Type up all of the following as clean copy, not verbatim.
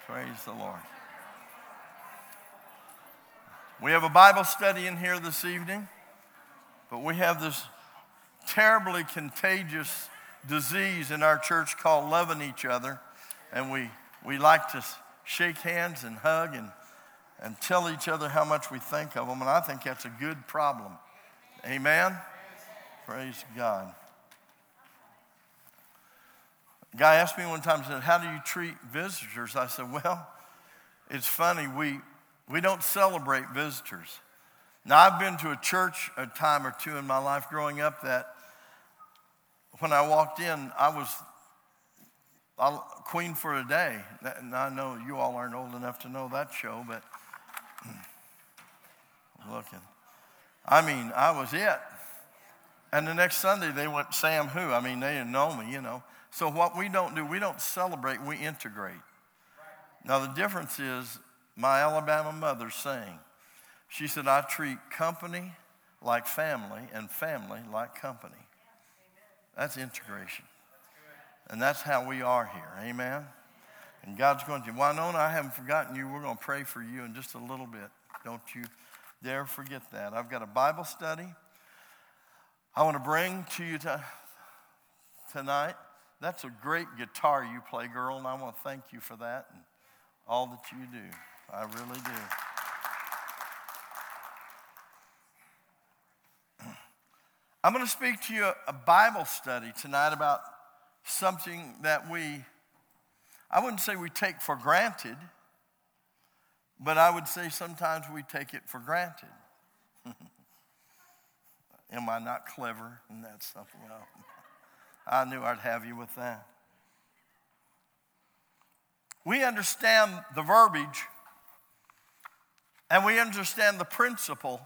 Praise the Lord. We have a Bible study in here this evening, but we have this terribly contagious disease in our church called loving each other, and we like to shake hands and hug and tell each other how much we think of them, and I think that's a good problem. Amen? Praise God. A guy asked me one time, said, how do you treat visitors? I said, well, it's funny, we don't celebrate visitors. Now, I've been to a church a time or two in my life growing up that when I walked in, I was queen for a day. And I know you all aren't old enough to know that show, but looking. I mean, I was it. And the next Sunday, they went, Sam who? I mean, they didn't know me, you know. So what we don't do, we don't celebrate, we integrate. Now, the difference is my Alabama mother saying, she said, I treat company like family and family like company. That's integration. And that's how we are here. Amen? And God's going to, Winona, I haven't forgotten you. We're going to pray for you in just a little bit. Don't you dare forget that. I've got a Bible study I want to bring to you tonight. That's a great guitar you play, girl, and I want to thank you for that and all that you do. I really do. I'm going to speak to you a Bible study tonight about something that I wouldn't say we take for granted, but I would say sometimes we take it for granted. Am I not clever? And that's something else. I knew I'd have you with that. We understand the verbiage and we understand the principle,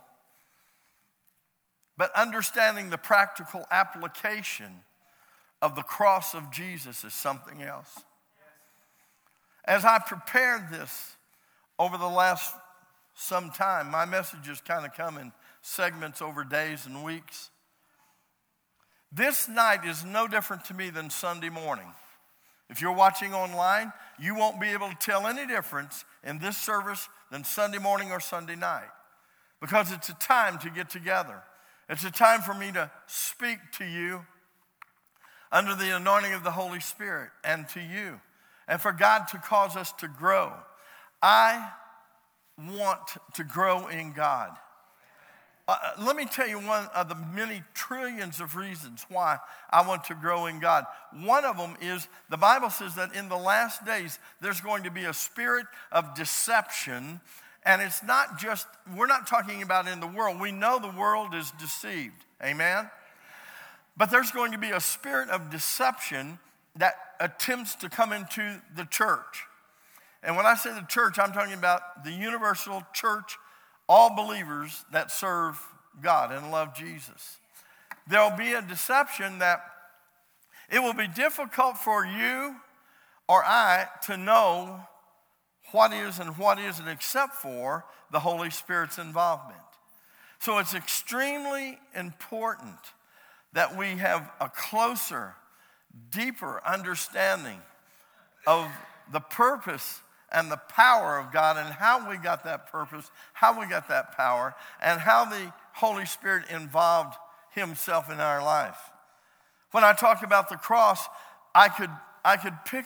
but understanding the practical application of the cross of Jesus is something else. As I prepared this over the last some time, my messages kind of come in segments over days and weeks. This night is no different to me than Sunday morning. If you're watching online, you won't be able to tell any difference in this service than Sunday morning or Sunday night, because it's a time to get together. It's a time for me to speak to you under the anointing of the Holy Spirit and to you, and for God to cause us to grow. I want to grow in God. Let me tell you one of the many trillions of reasons why I want to grow in God. One of them is the Bible says that in the last days there's going to be a spirit of deception. And it's not just, we're not talking about in the world. We know the world is deceived. Amen? But there's going to be a spirit of deception that attempts to come into the church. And when I say the church, I'm talking about the universal church, all believers that serve God and love Jesus. There'll be a deception that it will be difficult for you or I to know what is and what isn't except for the Holy Spirit's involvement. So it's extremely important that we have a closer, deeper understanding of the purpose and the power of God and how we got that purpose, how we got that power, and how the Holy Spirit involved himself in our life. When I talk about the cross, I could pick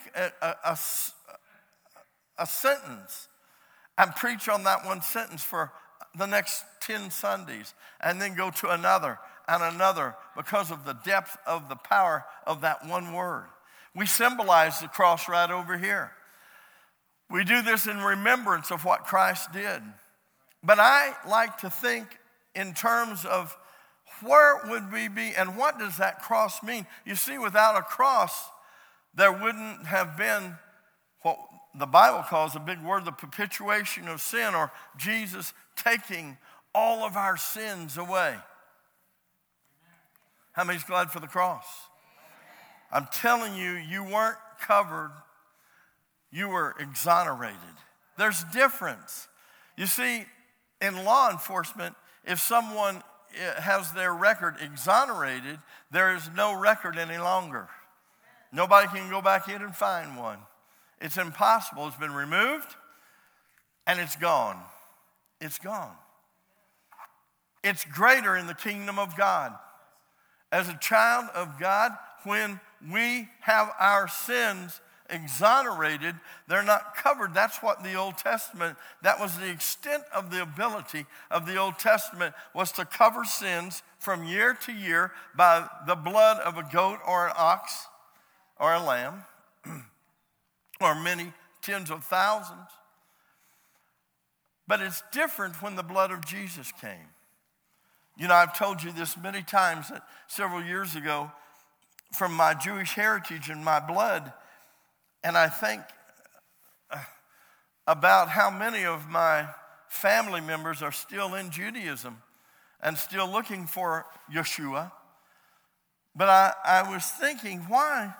a sentence and preach on that one sentence for the next 10 Sundays and then go to another and another because of the depth of the power of that one word. We symbolize the cross right over here. We do this in remembrance of what Christ did. But I like to think in terms of where would we be and what does that cross mean? You see, without a cross, there wouldn't have been what the Bible calls a big word, the perpetuation of sin, or Jesus taking all of our sins away. How many's glad for the cross? I'm telling you, you weren't covered. You were exonerated. There's difference. You see, in law enforcement, if someone has their record exonerated, there is no record any longer. Nobody can go back in and find one. It's impossible. It's been removed and it's gone. It's gone. It's greater in the kingdom of God. As a child of God, when we have our sins exonerated, they're not covered. That's what the Old Testament, that was the extent of the ability of the Old Testament, was to cover sins from year to year by the blood of a goat or an ox or a lamb, or many tens of thousands. But it's different when the blood of Jesus came. You know, I've told you this many times that several years ago, from my Jewish heritage and my blood, and I think about how many of my family members are still in Judaism and still looking for Yeshua. But I was thinking, why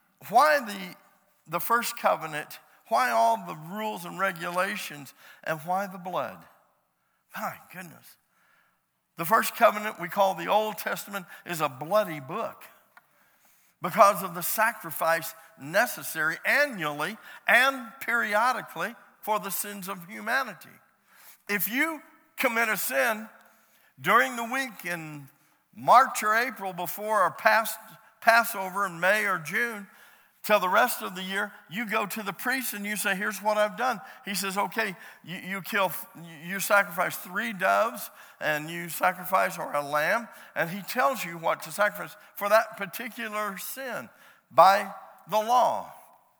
the first covenant? Why all the rules and regulations? And why the blood? My goodness. The first covenant we call the Old Testament is a bloody book because of the sacrifice necessary annually and periodically for the sins of humanity. If you commit a sin during the week in March or April before our Passover in May or June, till the rest of the year, you go to the priest and you say, here's what I've done. He says, okay, you sacrifice 3 doves and you sacrifice or a lamb, and he tells you what to sacrifice for that particular sin by the law.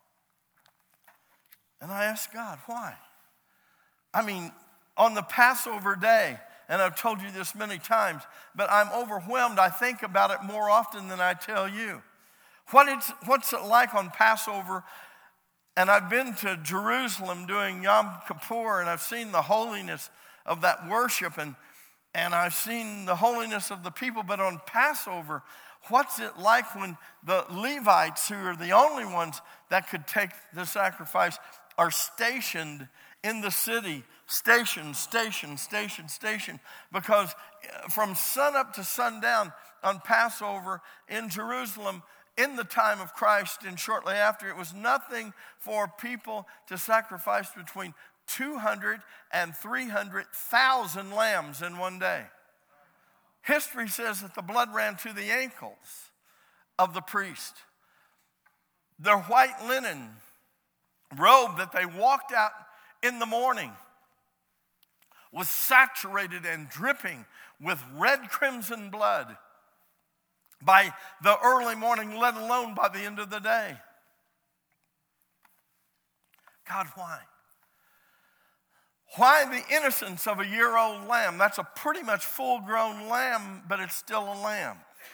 And I asked God, why? I mean, on the Passover day, and I've told you this many times, but I'm overwhelmed. I think about it more often than I tell you. What's it like on Passover? And I've been to Jerusalem doing Yom Kippur, and I've seen the holiness of that worship, and I've seen the holiness of the people. But on Passover, what's it like when the Levites, who are the only ones that could take the sacrifice, are stationed in the city? Station, because from sunup to sundown on Passover in Jerusalem, in the time of Christ and shortly after, it was nothing for people to sacrifice between 200 and 300,000 lambs in one day. History says that the blood ran to the ankles of the priest. Their white linen robe that they walked out in the morning was saturated and dripping with red crimson blood by the early morning, let alone by the end of the day. God, why? Why the innocence of a year-old lamb? That's a pretty much full-grown lamb, but it's still a lamb.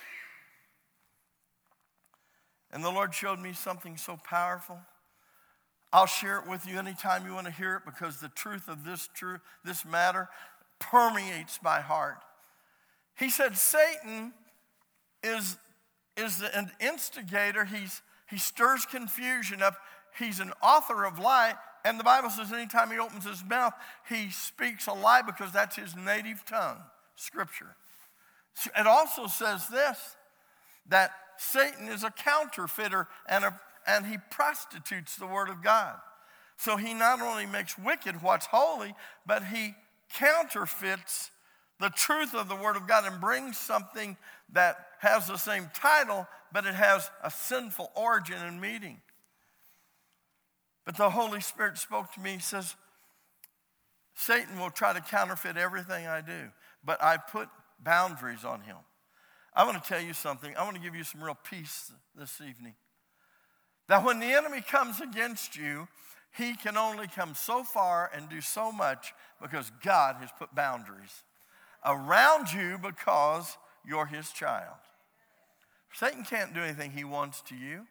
And the Lord showed me something so powerful. I'll share it with you anytime you want to hear it, because the truth of this matter permeates my heart. He said Satan is an instigator. He stirs confusion up. He's an author of lie. And the Bible says anytime he opens his mouth, he speaks a lie because that's his native tongue, Scripture. It also says this, that Satan is a counterfeiter and he prostitutes the Word of God. So he not only makes wicked what's holy, but he counterfeits the truth of the Word of God and brings something that has the same title, but it has a sinful origin and meaning. But the Holy Spirit spoke to me. He says, Satan will try to counterfeit everything I do, but I put boundaries on him. I want to tell you something. I want to give you some real peace this evening. That when the enemy comes against you, he can only come so far and do so much because God has put boundaries around you because you're his child. Satan can't do anything he wants to you.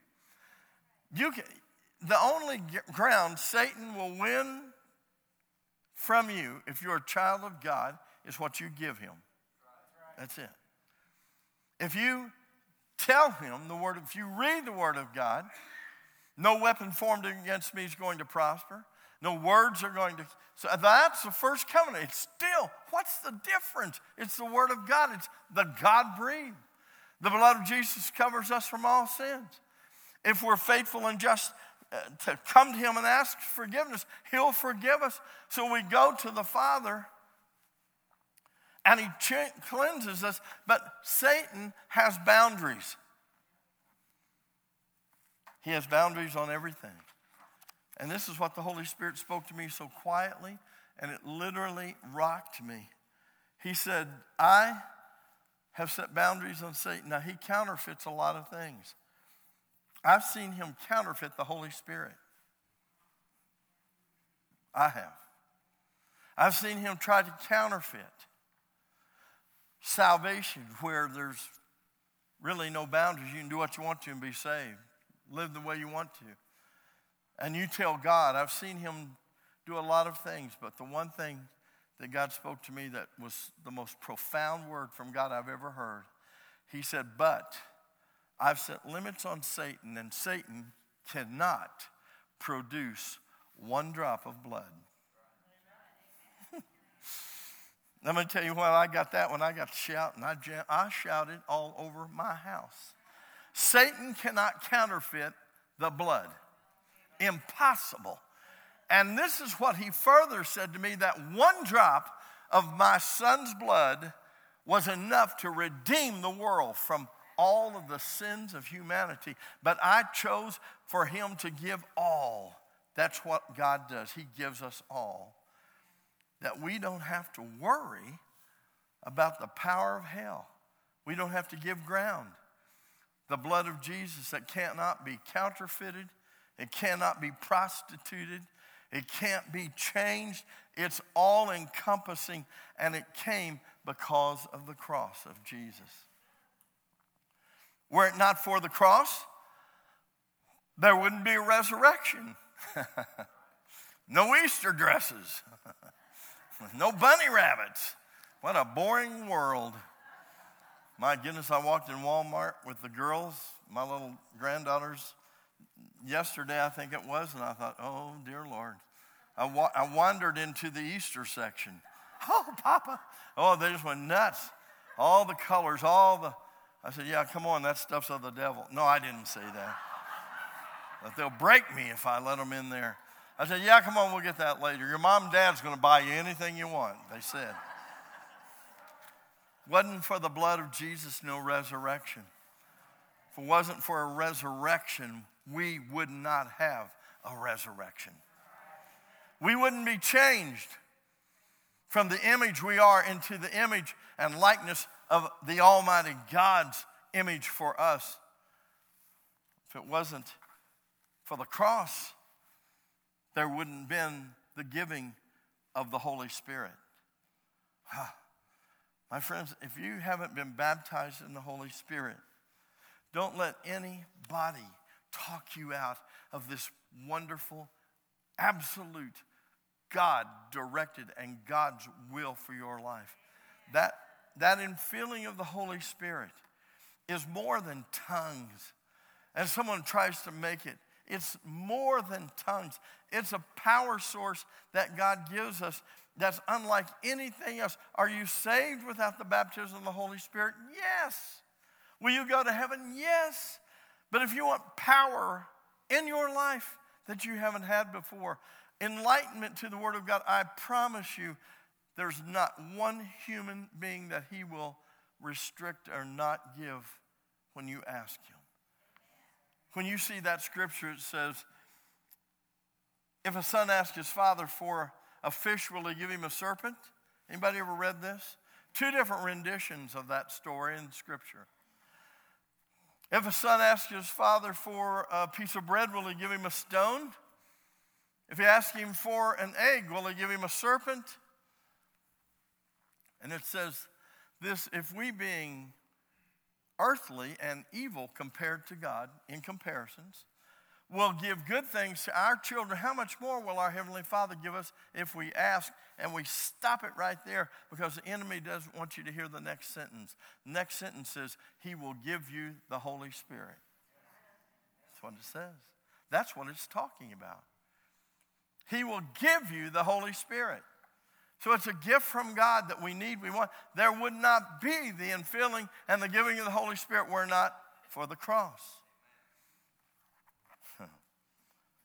The only ground Satan will win from you, if you're a child of God, is what you give him. That's it. If you tell him if you read the Word of God, no weapon formed against me is going to prosper. No words are going to. So that's the first covenant. It's still, what's the difference? It's the Word of God. It's the God-breathed. The blood of Jesus covers us from all sins. If we're faithful and just, to come to him and ask forgiveness. He'll forgive us. So we go to the Father and he cleanses us. But Satan has boundaries. He has boundaries on everything. And this is what the Holy Spirit spoke to me so quietly, and it literally rocked me. He said, I have set boundaries on Satan. Now, he counterfeits a lot of things. I've seen him counterfeit the Holy Spirit. I have. I've seen him try to counterfeit salvation where there's really no boundaries. You can do what you want to and be saved. Live the way you want to. And you tell God, I've seen him do a lot of things, but the one thing that God spoke to me that was the most profound word from God I've ever heard, he said, but I've set limits on Satan, and Satan cannot produce one drop of blood. I'm going to tell you what, I got that when I got to shout, and I shouted all over my house. Satan cannot counterfeit the blood. Impossible. And this is what he further said to me, that one drop of my son's blood was enough to redeem the world from all of the sins of humanity. But I chose for him to give all. That's what God does. He gives us all. That we don't have to worry about the power of hell. We don't have to give ground. The blood of Jesus that cannot be counterfeited. It cannot be prostituted. It can't be changed. It's all encompassing, and it came because of the cross of Jesus. Were it not for the cross, there wouldn't be a resurrection. No Easter dresses. No bunny rabbits. What a boring world. My goodness, I walked in Walmart with the girls, my little granddaughters, yesterday I think it was, and I thought, oh, dear Lord. I wandered into the Easter section. Oh, Papa. Oh, they just went nuts. All the colors, I said, yeah, come on, that stuff's of the devil. No, I didn't say that. But they'll break me if I let them in there. I said, yeah, come on, we'll get that later. Your mom and dad's going to buy you anything you want, they said. Wasn't for the blood of Jesus, no resurrection. If it wasn't for a resurrection, we would not have a resurrection. We wouldn't be changed from the image we are into the image and likeness of the Almighty God's image for us. If it wasn't for the cross, there wouldn't have been the giving of the Holy Spirit. My friends, if you haven't been baptized in the Holy Spirit, don't let anybody talk you out of this wonderful, absolute, God-directed and God's will for your life. That infilling of the Holy Spirit is more than tongues. And someone tries to make it. It's more than tongues. It's a power source that God gives us that's unlike anything else. Are you saved without the baptism of the Holy Spirit? Yes. Will you go to heaven? Yes. But if you want power in your life that you haven't had before, enlightenment to the Word of God, I promise you there's not one human being that he will restrict or not give when you ask him. When you see that scripture, it says, if a son asks his father for a fish, will he give him a serpent? Anybody ever read this? Two different renditions of that story in scripture. If a son asks his father for a piece of bread, will he give him a stone? If he asks him for an egg, will he give him a serpent? And it says this, if we being earthly and evil compared to God in comparisons, will give good things to our children, how much more will our Heavenly Father give us if we ask? And we stop it right there because the enemy doesn't want you to hear the next sentence. The next sentence says, he will give you the Holy Spirit. That's what it says. That's what it's talking about. He will give you the Holy Spirit. So it's a gift from God that we need, we want. There would not be the infilling and the giving of the Holy Spirit were not for the cross.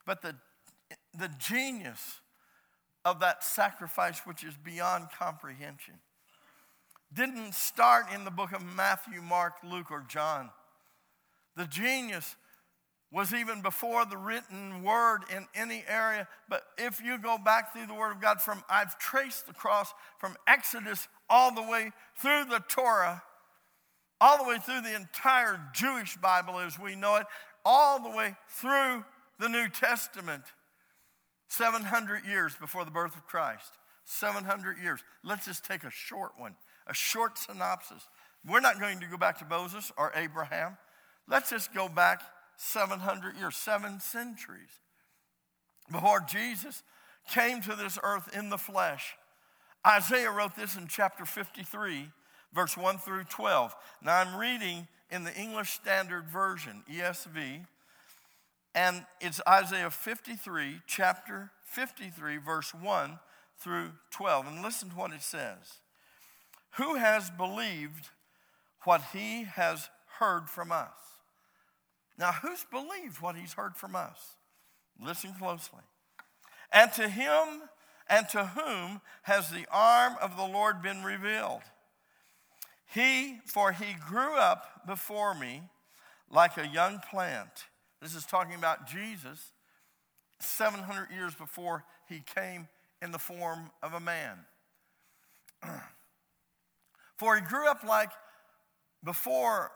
But the genius of that sacrifice, which is beyond comprehension, didn't start in the book of Matthew, Mark, Luke, or John. The genius was even before the written word in any area. But if you go back through the Word of God, I've traced the cross from Exodus all the way through the Torah, all the way through the entire Jewish Bible as we know it, all the way through the New Testament, 700 years before the birth of Christ. 700 years. Let's just take a short one, a short synopsis. We're not going to go back to Moses or Abraham. Let's just go back 700 years, 7 centuries before Jesus came to this earth in the flesh. Isaiah wrote this in chapter 53, verse 1 through 12. Now I'm reading in the English Standard Version, ESV, and it's Isaiah 53, chapter 53, verse 1 through 12. And listen to what it says. Who has believed what he has heard from us? Now, who's believed what he's heard from us? Listen closely. And to him and to whom has the arm of the Lord been revealed? For he grew up before me like a young plant. This is talking about Jesus 700 years before he came in the form of a man. For he grew up before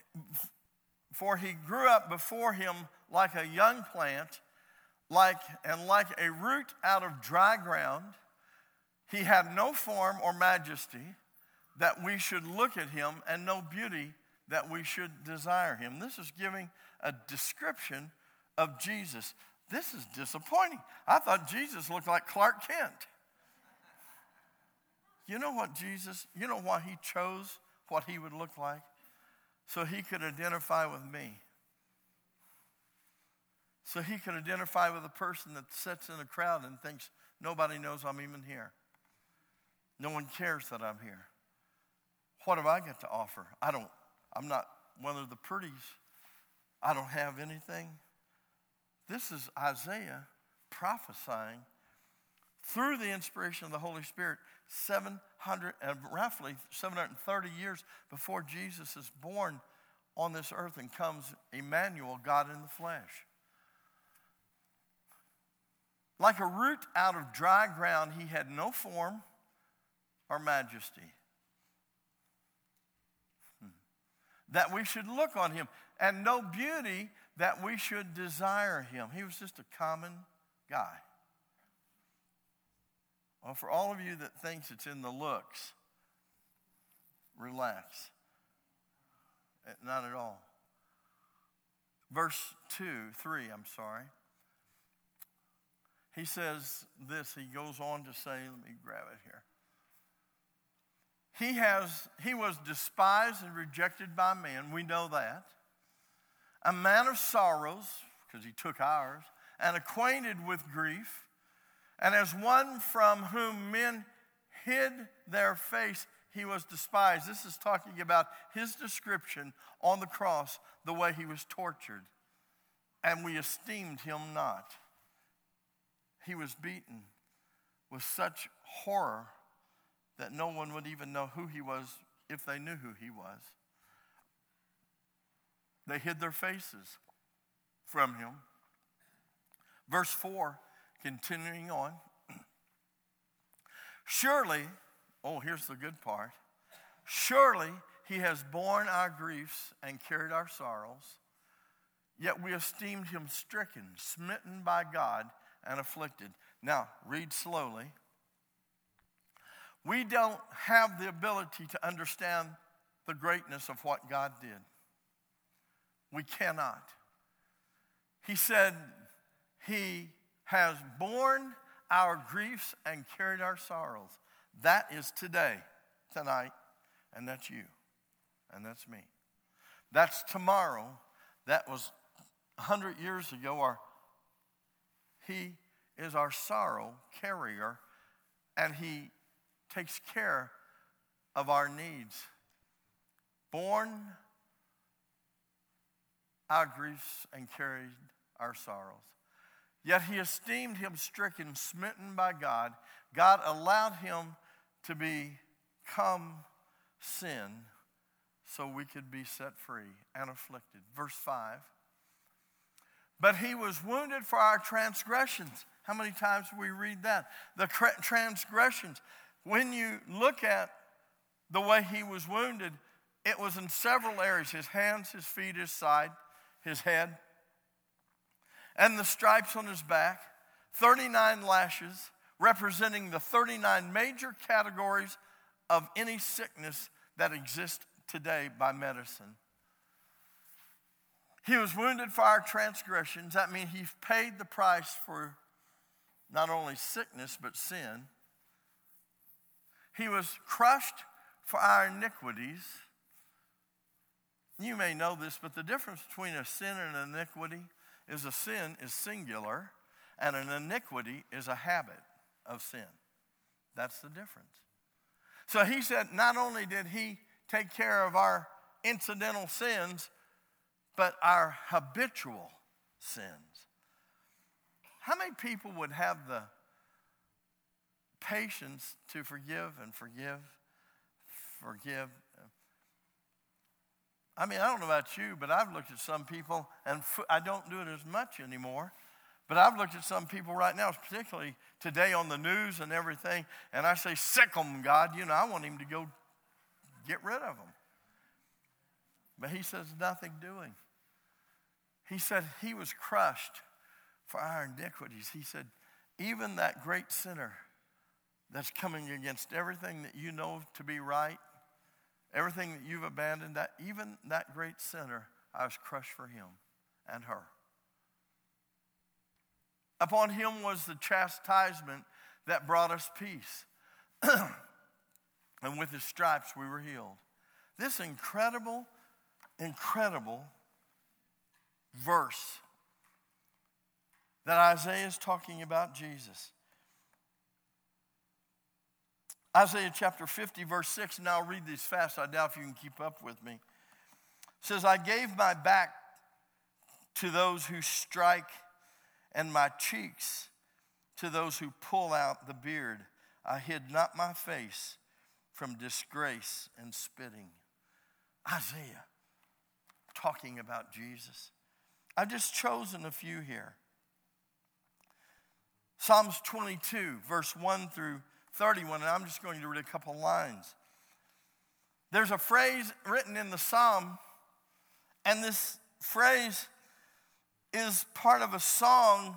him like a young plant, like a root out of dry ground. He had no form or majesty that we should look at him, and no beauty that we should desire him. This is giving a description of Jesus. This is disappointing. I thought Jesus looked like Clark Kent. You know why he chose what he would look like? So he could identify with me. So he could identify with a person that sits in a crowd and thinks nobody knows I'm even here. No one cares that I'm here. What have I got to offer? I'm not one of the pretties. I don't have anything. This is Isaiah prophesying through the inspiration of the Holy Spirit roughly 730 years before Jesus is born on this earth and comes Emmanuel, God in the flesh. Like a root out of dry ground, he had no form or majesty, that we should look on him, and no beauty that we should desire him. He was just a common guy. Well, for all of you that thinks it's in the looks, relax. Not at all. Verse 3. He says this, he goes on to say, let me grab it here. He was despised and rejected by men, we know that. A man of sorrows, because he took ours, and acquainted with grief, and as one from whom men hid their face, he was despised. This is talking about his description on the cross, the way he was tortured. And we esteemed him not. He was beaten with such horror that no one would even know who he was if they knew who he was. They hid their faces from him. Verse 4, continuing on. Surely, here's the good part. Surely he has borne our griefs and carried our sorrows. Yet we esteemed him stricken, smitten by God, and afflicted. Now, read slowly. We don't have the ability to understand the greatness of what God did. We cannot. He said, he has borne our griefs and carried our sorrows. That is today, tonight, and that's you, and that's me. That's tomorrow. That was 100 years ago. He is our sorrow carrier, and he takes care of our needs. Borne our griefs and carried our sorrows. Yet he esteemed him stricken, smitten by God. God allowed him to become sin so we could be set free and afflicted. Verse 5. But he was wounded for our transgressions. How many times do we read that? The transgressions. When you look at the way he was wounded, it was in several areas: his hands, his feet, his side, his head. And the stripes on his back, 39 lashes, representing the 39 major categories of any sickness that exists today by medicine. He was wounded for our transgressions. That means he paid the price for not only sickness, but sin. He was crushed for our iniquities. You may know this, but the difference between a sin and an iniquity is a sin is singular, and an iniquity is a habit of sin. That's the difference. So he said not only did he take care of our incidental sins, but our habitual sins. How many people would have the patience to forgive and forgive? I mean, I don't know about you, but I've looked at some people, and I don't do it as much anymore, but I've looked at some people right now, particularly today on the news and everything, and I say, sick them, God. You know, I want him to go get rid of them. But he says, nothing doing. He said he was crushed for our iniquities. He said, even that great sinner that's coming against everything that you know to be right, everything that you've abandoned, that even that great sinner, I was crushed for him and her. Upon him was the chastisement that brought us peace. And with his stripes we were healed. This incredible verse that Isaiah is talking about Jesus. Isaiah chapter 50, verse 6, and I'll read these fast. I doubt if you can keep up with me. It says, I gave my back to those who strike, and my cheeks to those who pull out the beard. I hid not my face from disgrace and spitting. Isaiah talking about Jesus. I've just chosen a few here. Psalms 22, verse 1 through 31, and I'm just going to read a couple lines. There's a phrase written in the psalm, and this phrase is part of a song,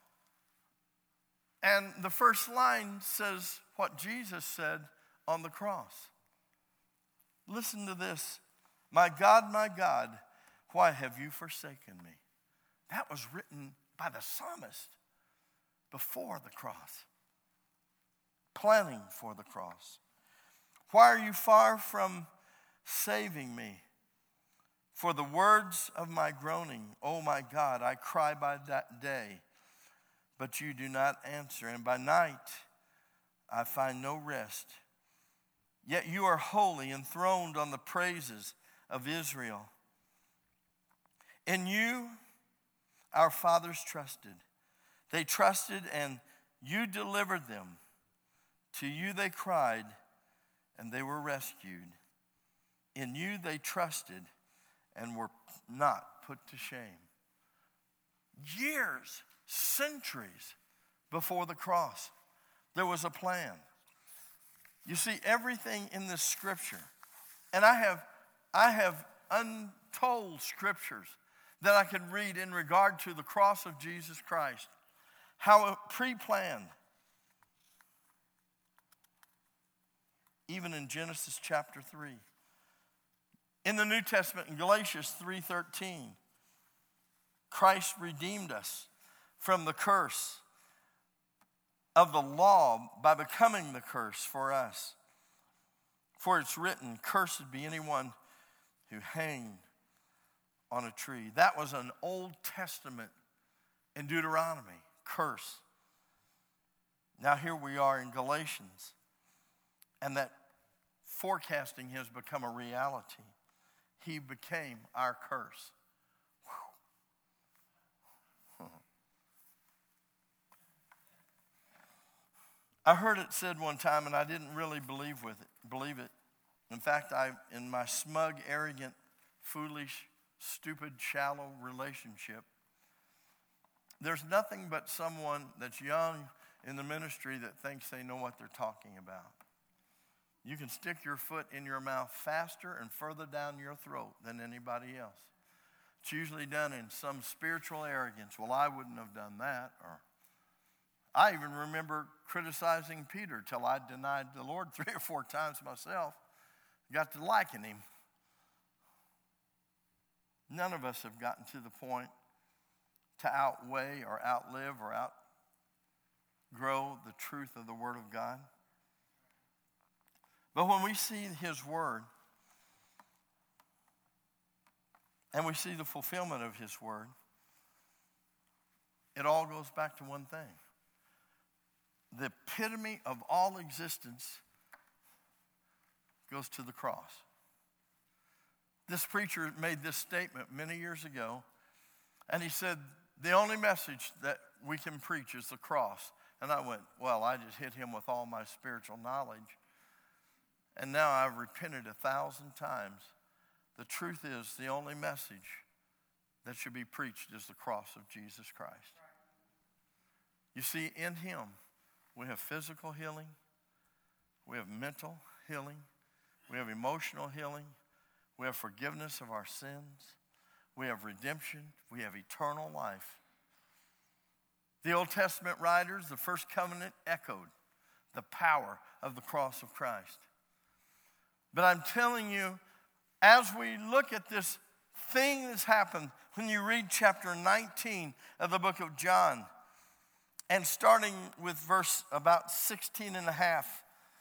and the first line says what Jesus said on the cross. Listen to this. My God, why have you forsaken me? That was written by the psalmist before the cross, planning for the cross. Why are you far from saving me? For the words of my groaning, oh my God, I cry by that day, but you do not answer, and by night I find no rest. Yet you are holy, enthroned on the praises of Israel. In you our fathers trusted. They trusted and you delivered them. To you they cried and they were rescued. In you they trusted and were not put to shame. Years, centuries before the cross, there was a plan. You see, everything in this scripture, and I have untold scriptures that I can read in regard to the cross of Jesus Christ, how it pre-planned. Even in Genesis chapter 3. In the New Testament, in Galatians 3:13, Christ redeemed us from the curse of the law by becoming the curse for us. For it's written, cursed be anyone who hanged on a tree. That was an Old Testament in Deuteronomy, curse. Now here we are in Galatians, and that forecasting has become a reality. He became our curse. I heard it said one time, and I didn't really believe it. In fact, in my smug, arrogant, foolish, stupid, shallow relationship, there's nothing but someone that's young in the ministry that thinks they know what they're talking about. You can stick your foot in your mouth faster and further down your throat than anybody else. It's usually done in some spiritual arrogance. Well, I wouldn't have done that. Or I even remember criticizing Peter till I denied the Lord 3 or 4 times myself. Got to liking him. None of us have gotten to the point to outweigh or outlive or outgrow the truth of the Word of God. But when we see His Word, and we see the fulfillment of His Word, it all goes back to one thing. The epitome of all existence goes to the cross. This preacher made this statement many years ago, and he said, the only message that we can preach is the cross. And I went, well, I just hit him with all my spiritual knowledge. And now I've repented 1,000 times. The truth is, the only message that should be preached is the cross of Jesus Christ. You see, in Him, we have physical healing, we have mental healing, we have emotional healing, we have forgiveness of our sins, we have redemption, we have eternal life. The Old Testament writers, the first covenant, echoed the power of the cross of Christ. But I'm telling you, as we look at this thing that's happened, when you read chapter 19 of the book of John, and starting with verse about 16 and a half.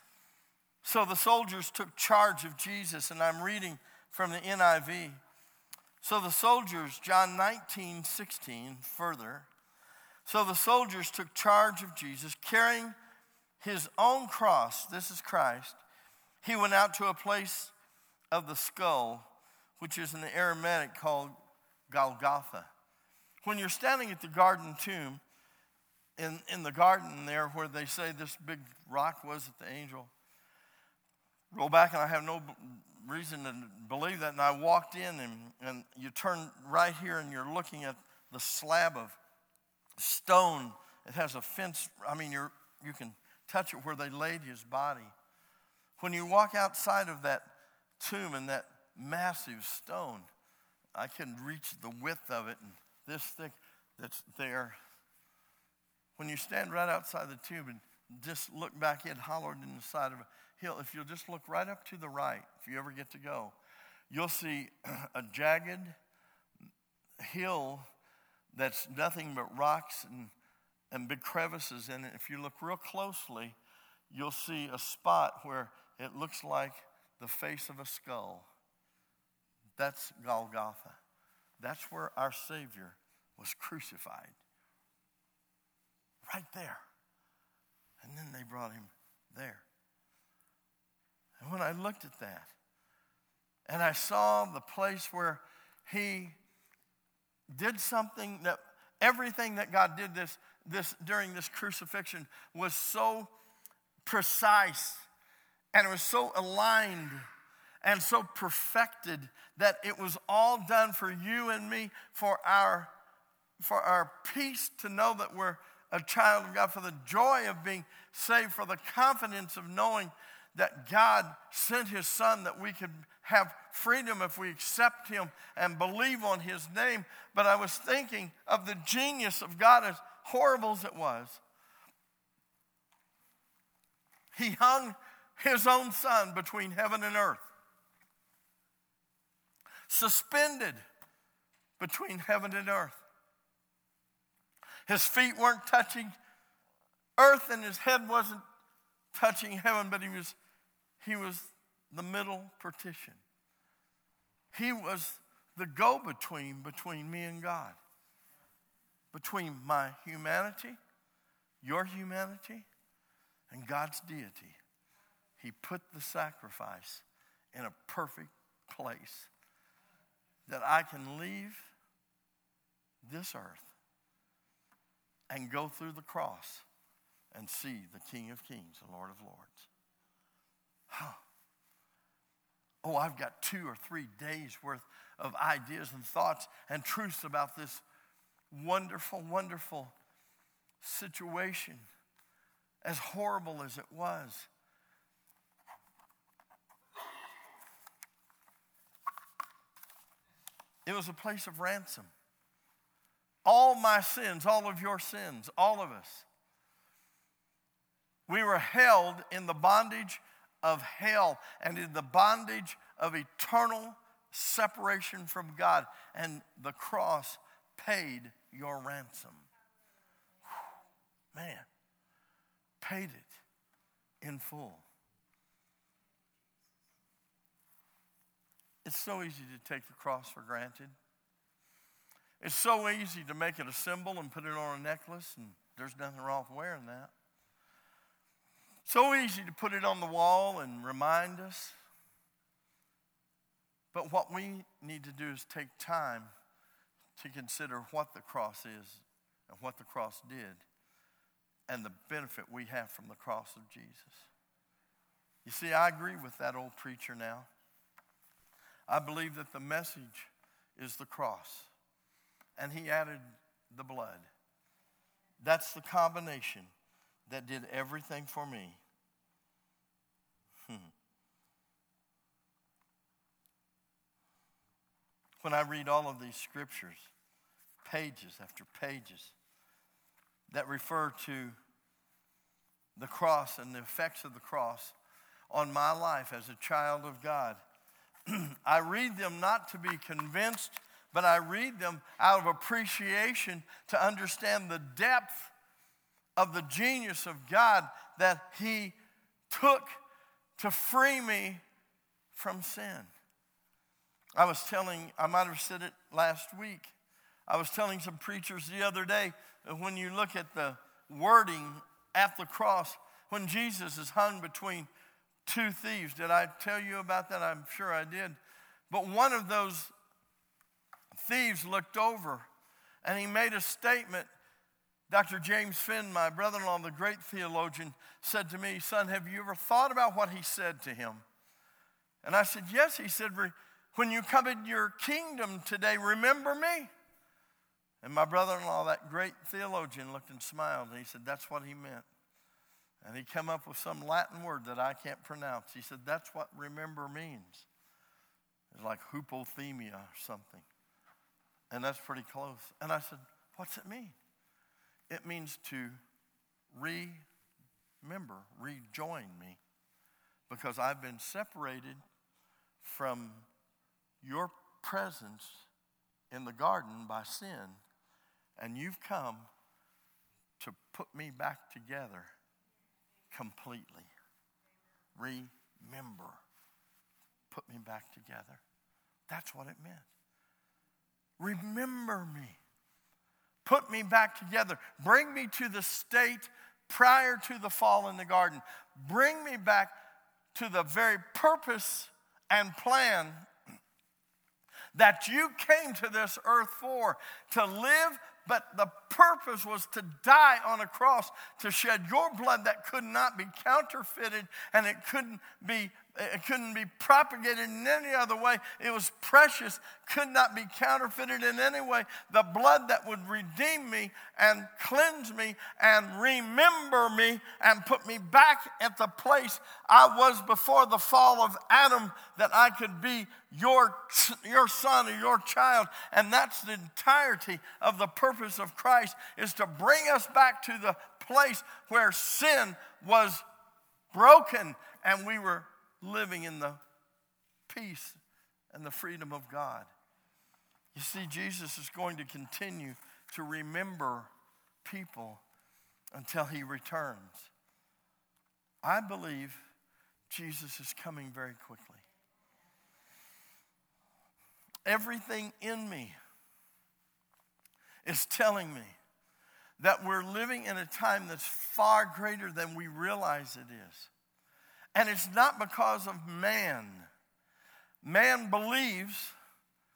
So the soldiers took charge of Jesus, and I'm reading from the NIV. So the soldiers, John 19:16, further. So the soldiers took charge of Jesus, carrying his own cross. This is Christ. He went out to a place of the skull, which is in the Aramaic called Golgotha. When you're standing at the garden tomb, in the garden there where they say this big rock was that the angel rolled back, and I have no reason to believe that, and I walked in, and you turn right here and you're looking at the slab of stone. It has a fence. I mean, you can touch it where they laid his body. When you walk outside of that tomb and that massive stone, I can reach the width of it, and this thick that's there. When you stand right outside the tomb and just look back, it hollowed in the side of a hill. If you'll just look right up to the right, if you ever get to go, you'll see a jagged hill that's nothing but rocks and big crevices in it. If you look real closely, you'll see a spot where it looks like the face of a skull. That's Golgotha. That's where our Savior was crucified. Right there. And then they brought him there. And when I looked at that, and I saw the place where he did something that everything that God did this during this crucifixion was so precise, and it was so aligned and so perfected that it was all done for you and me, for our peace, to know that we're a child of God, for the joy of being saved, for the confidence of knowing that God sent his Son that we could have freedom if we accept him and believe on his name. But I was thinking of the genius of God, as horrible as it was. He hung his own Son between heaven and earth, suspended between heaven and earth. His feet weren't touching earth, and his head wasn't touching heaven, but he was the middle partition. He was the go-between between me and God, between my humanity, your humanity, and God's deity. He put the sacrifice in a perfect place that I can leave this earth and go through the cross and see the King of Kings, the Lord of Lords. Oh, I've got 2 or 3 days worth of ideas and thoughts and truths about this wonderful, wonderful situation, as horrible as it was. It was a place of ransom. All my sins, all of your sins, all of us. We were held in the bondage of hell and in the bondage of eternal separation from God. And the cross paid your ransom. Man, paid it in full. It's so easy to take the cross for granted. It's so easy to make it a symbol and put it on a necklace, and there's nothing wrong with wearing that. So easy to put it on the wall and remind us. But what we need to do is take time to consider what the cross is and what the cross did and the benefit we have from the cross of Jesus. You see, I agree with that old preacher now. I believe that the message is the cross, and he added the blood. That's the combination that did everything for me. When I read all of these scriptures, pages after pages, that refer to the cross and the effects of the cross on my life as a child of God, I read them not to be convinced, but I read them out of appreciation to understand the depth of the genius of God that he took to free me from sin. I might have said it last week. I was telling some preachers the other day that when you look at the wording at the cross, when Jesus is hung between 2 thieves. Did I tell you about that? I'm sure I did. But one of those thieves looked over and he made a statement. Dr. James Finn, my brother-in-law, the great theologian, said to me, "Son, have you ever thought about what he said to him?" And I said, "Yes." He said, "When you come in your kingdom today, remember me." And my brother-in-law, that great theologian, looked and smiled, and he said, "That's what he meant." And he came up with some Latin word that I can't pronounce. He said, "That's what remember means." It's like hypothemia or something. And that's pretty close. And I said, "What's it mean?" It means to remember, rejoin me. Because I've been separated from your presence in the garden by sin. And you've come to put me back together completely. Remember. Put me back together. That's what it meant. Remember me. Put me back together. Bring me to the state prior to the fall in the garden. Bring me back to the very purpose and plan that you came to this earth for, to live, but the purpose was to die on a cross, to shed your blood that could not be counterfeited, and it couldn't be propagated in any other way. It was precious, could not be counterfeited in any way. The blood that would redeem me and cleanse me and remember me and put me back at the place I was before the fall of Adam, that I could be your son or your child. And that's the entirety of the purpose of Christ, is to bring us back to the place where sin was broken and we were living in the peace and the freedom of God. You see, Jesus is going to continue to remember people until he returns. I believe Jesus is coming very quickly. Everything in me is telling me that we're living in a time that's far greater than we realize it is. And it's not because of man. Man believes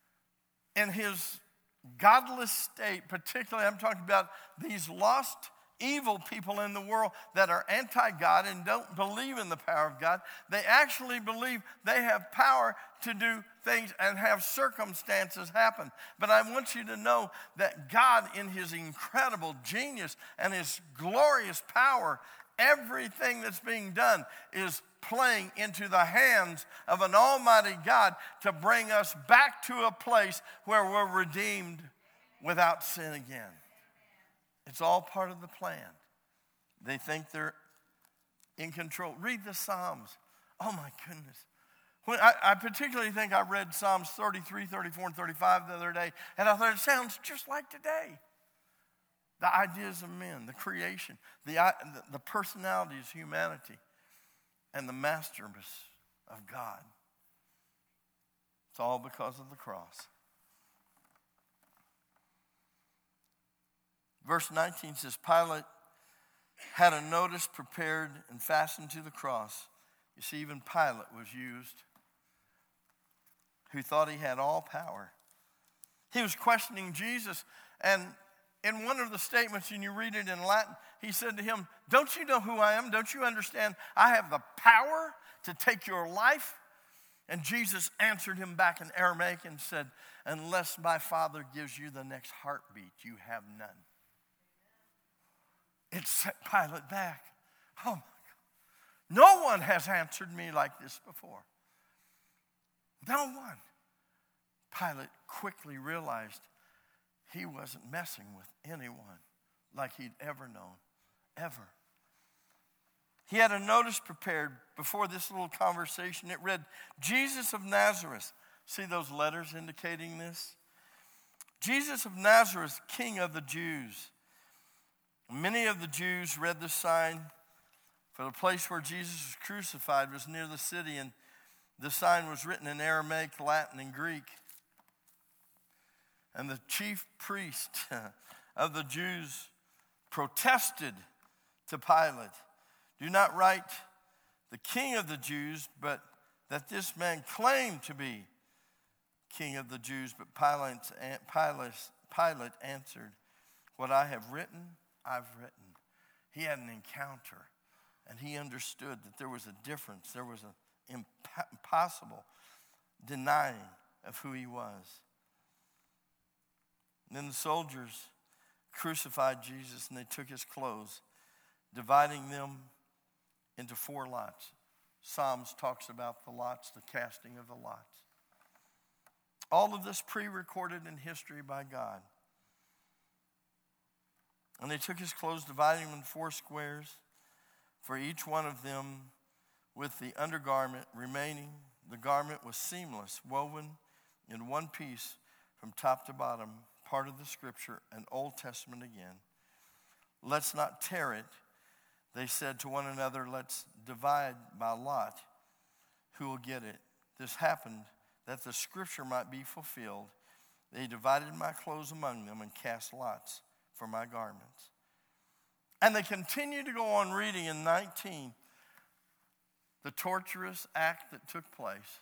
in his godless state, particularly I'm talking about these lost evil people in the world that are anti-God and don't believe in the power of God. They actually believe they have power to do things and have circumstances happen. But I want you to know that God, in his incredible genius and his glorious power, everything that's being done is playing into the hands of an almighty God to bring us back to a place where we're redeemed without sin again. It's all part of the plan. They think they're in control. Read the Psalms. Oh my goodness. I particularly think I read Psalms 33, 34, and 35 the other day, and I thought it sounds just like today. The ideas of men, the creation, the personalities of humanity, and the masterpiece of God. It's all because of the cross. Verse 19 says, Pilate had a notice prepared and fastened to the cross. You see, even Pilate was used, who thought he had all power. He was questioning Jesus, and in one of the statements, and you read it in Latin, he said to him, don't you know who I am? Don't you understand? I have the power to take your life. And Jesus answered him back in Aramaic and said, unless my Father gives you the next heartbeat, you have none. It set Pilate back. Oh my God. No one has answered me like this before. No one. Pilate quickly realized he wasn't messing with anyone like he'd ever known, ever. He had a notice prepared before this little conversation. It read, Jesus of Nazareth. See those letters indicating this? Jesus of Nazareth, King of the Jews. Many of the Jews read the sign, for the place where Jesus was crucified was near the city, and the sign was written in Aramaic, Latin, and Greek. And the chief priest of the Jews protested to Pilate, do not write the King of the Jews, but that this man claimed to be King of the Jews. But Pilate answered, what I have written, I've written. He had an encounter, and he understood that there was a difference. There was an impossible denying of who he was. And then the soldiers crucified Jesus, and they took his clothes, dividing them into 4 lots. Psalms talks about the lots, the casting of the lots. All of this pre-recorded in history by God. And they took his clothes, dividing them in 4 squares, for each one of them with the undergarment remaining. The garment was seamless, woven in one piece from top to bottom, part of the scripture, an Old Testament again. Let's not tear it. They said to one another, let's divide by lot who will get it. This happened that the scripture might be fulfilled. They divided my clothes among them and cast lots for my garments. And they continue to go on reading in 19, the torturous act that took place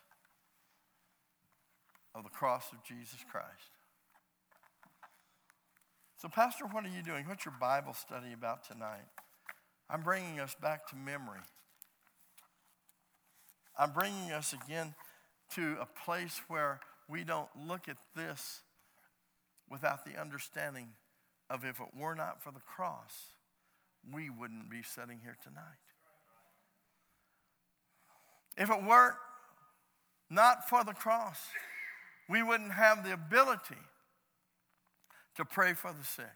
of the cross of Jesus Christ. So, Pastor, what are you doing? What's your Bible study about tonight? I'm bringing us back to memory. I'm bringing us again to a place where we don't look at this without the understanding of if it were not for the cross, we wouldn't be sitting here tonight. If it weren't not for the cross, we wouldn't have the ability to pray for the sick,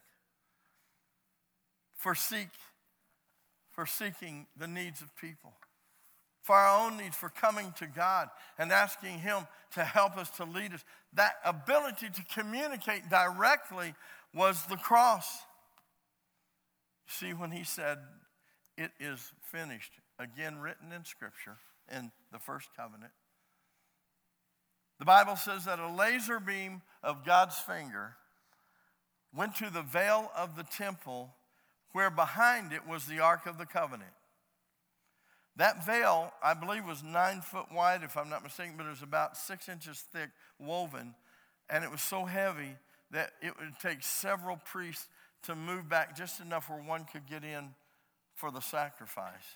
for seeking the needs of people, for our own needs, for coming to God and asking him to help us, to lead us. That ability to communicate directly was the cross. See, when he said, it is finished, again written in Scripture in the first covenant, the Bible says that a laser beam of God's finger went to the veil of the temple, where behind it was the Ark of the Covenant. That veil, I believe, was 9 foot wide, if I'm not mistaken, but it was about 6 inches thick, woven, and it was so heavy that it would take several priests to move back just enough where one could get in for the sacrifice.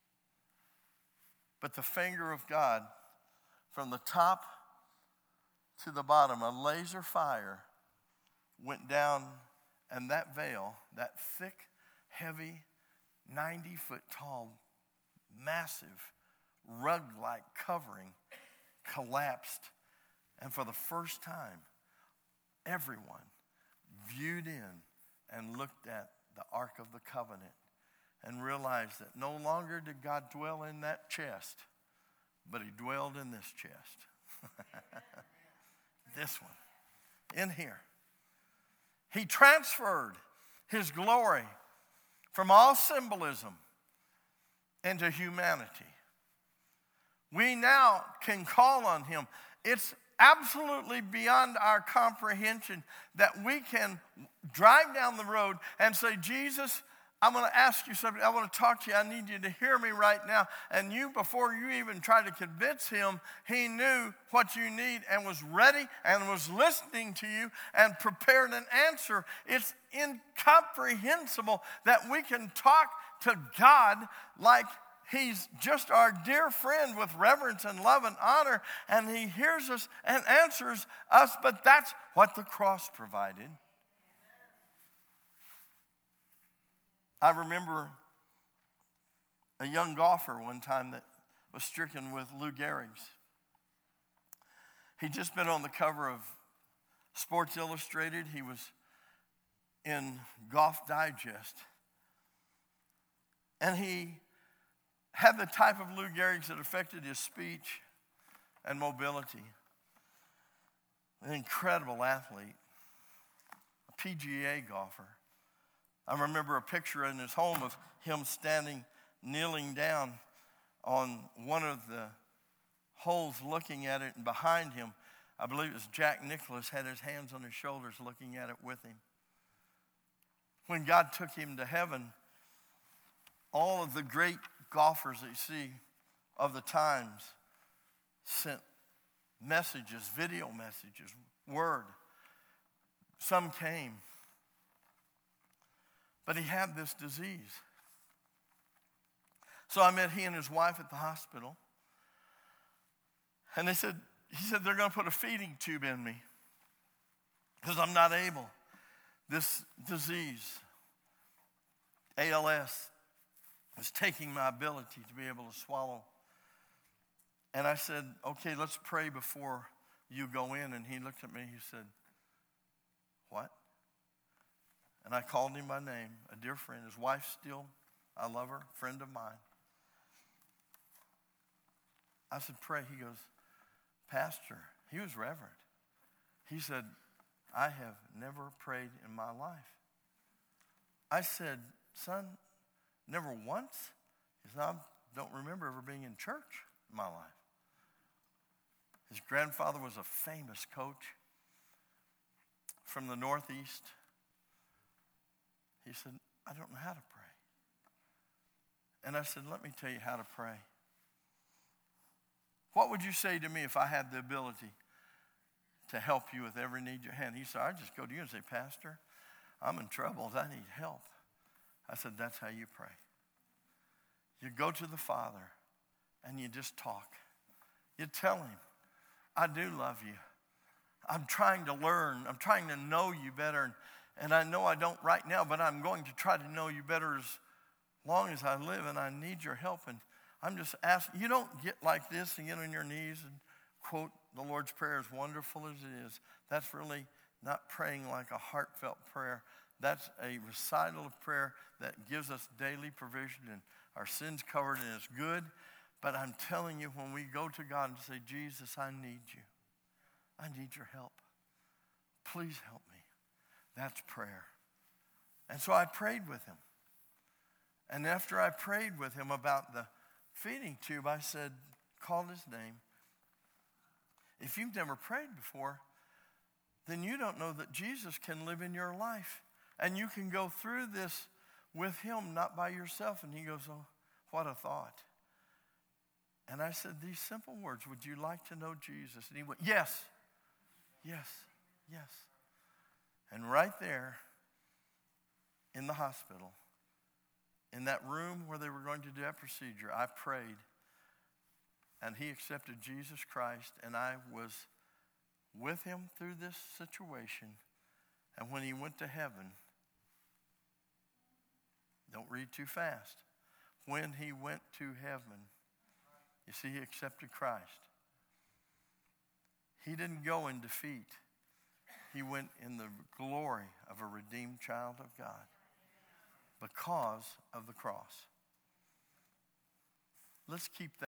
But the finger of God, from the top to the bottom, a laser fire went down, and that veil, that thick, heavy, 90-foot tall, massive, rug-like covering collapsed. And for the first time, everyone viewed in and looked at the Ark of the Covenant and realized that no longer did God dwell in that chest, but he dwelled in this chest. This one, in here. He transferred his glory from all symbolism into humanity. We now can call on him. It's absolutely beyond our comprehension that we can drive down the road and say, Jesus, I'm going to ask you something. I want to talk to you. I need you to hear me right now. And you, before you even try to convince him, he knew what you need and was ready and was listening to you and prepared an answer. It's incomprehensible that we can talk to God like he's just our dear friend with reverence and love and honor, and he hears us and answers us, but that's what the cross provided. I remember a young golfer one time that was stricken with Lou Gehrig's. He'd just been on the cover of Sports Illustrated. He was in Golf Digest. And he had the type of Lou Gehrig's that affected his speech and mobility. An incredible athlete, a PGA golfer. I remember a picture in his home of him kneeling down on one of the holes looking at it, and behind him, I believe it was Jack Nicklaus, had his hands on his shoulders looking at it with him. When God took him to heaven, all of the great golfers that you see of the times sent messages, video messages, word. Some came. But he had this disease. So I met he and his wife at the hospital. And he said, they're going to put a feeding tube in me because I'm not able. This disease, ALS, is taking my ability to be able to swallow. And I said, okay, let's pray before you go in. And he looked at me, he said, what? And I called him by name, a dear friend. His wife still, I love her, friend of mine. I said, pray. He goes, Pastor, he was reverent. He said, I have never prayed in my life. I said, son, never once? He said, I don't remember ever being in church in my life. His grandfather was a famous coach from the Northeast. He said, I don't know how to pray. And I said, let me tell you how to pray. What would you say to me if I had the ability to help you with every need you had? He said, I'd just go to you and say, Pastor, I'm in trouble. I need help. I said, that's how you pray. You go to the Father and you just talk. You tell him, I do love you. I'm trying to learn. I'm trying to know you better. And I know I don't right now, but I'm going to try to know you better as long as I live, and I need your help. And I'm just asking, you don't get like this and get on your knees and quote the Lord's Prayer, as wonderful as it is. That's really not praying like a heartfelt prayer. That's a recital of prayer that gives us daily provision and our sins covered, and it's good. But I'm telling you, when we go to God and say, Jesus, I need you. I need your help. Please help me. That's prayer. And so I prayed with him. And after I prayed with him about the feeding tube, I said, called his name. If you've never prayed before, then you don't know that Jesus can live in your life. And you can go through this with him, not by yourself. And he goes, oh, what a thought. And I said these simple words, would you like to know Jesus? And he went, yes, yes, yes. And right there, in the hospital, in that room where they were going to do that procedure, I prayed, and he accepted Jesus Christ, and I was with him through this situation. And when he went to heaven, don't read too fast. When he went to heaven, you see, he accepted Christ. He didn't go in defeat. He went in the glory of a redeemed child of God because of the cross. Let's keep that.